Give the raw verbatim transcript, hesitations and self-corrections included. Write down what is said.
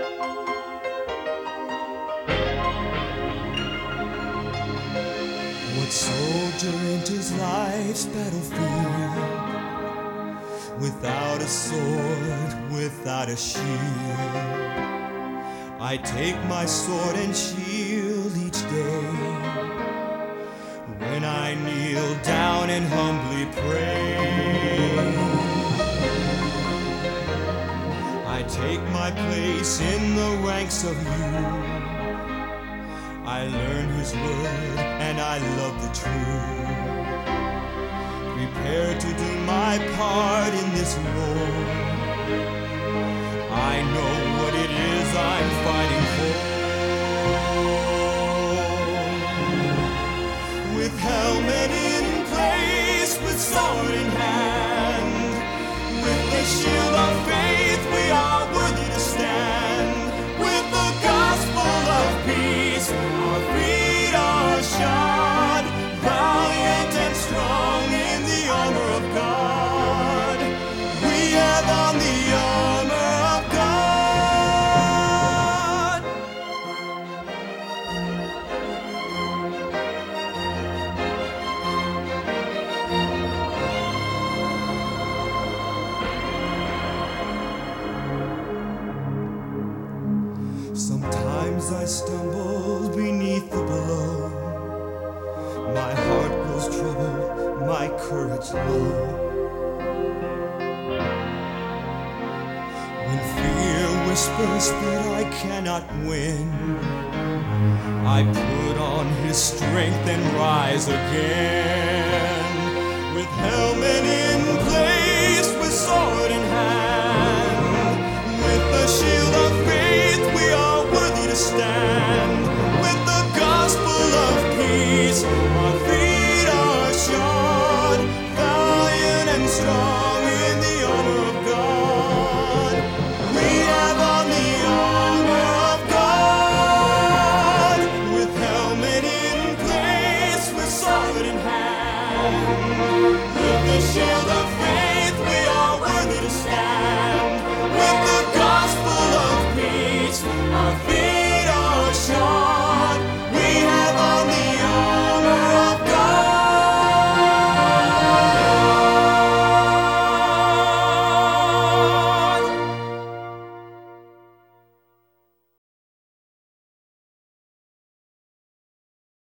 What soldier enters life's battlefield without a sword, without a shield? I take my sword and shield each day when I kneel down and humbly pray. I take my place in the ranks of you. I learn His word and I love the truth. Prepare to do my part in this war. I know what it is I'm fighting for. With helmet in place, with sword in hand, with the shield of faith, we are worthy to stand. With the gospel of peace, our feet are shod, valiant and strong in the armor of God. We have on the armor of God. Sometimes I stumble beneath the blow. My heart grows troubled, my courage low. When fear whispers that I cannot win, I put on His strength and rise again. With helmet in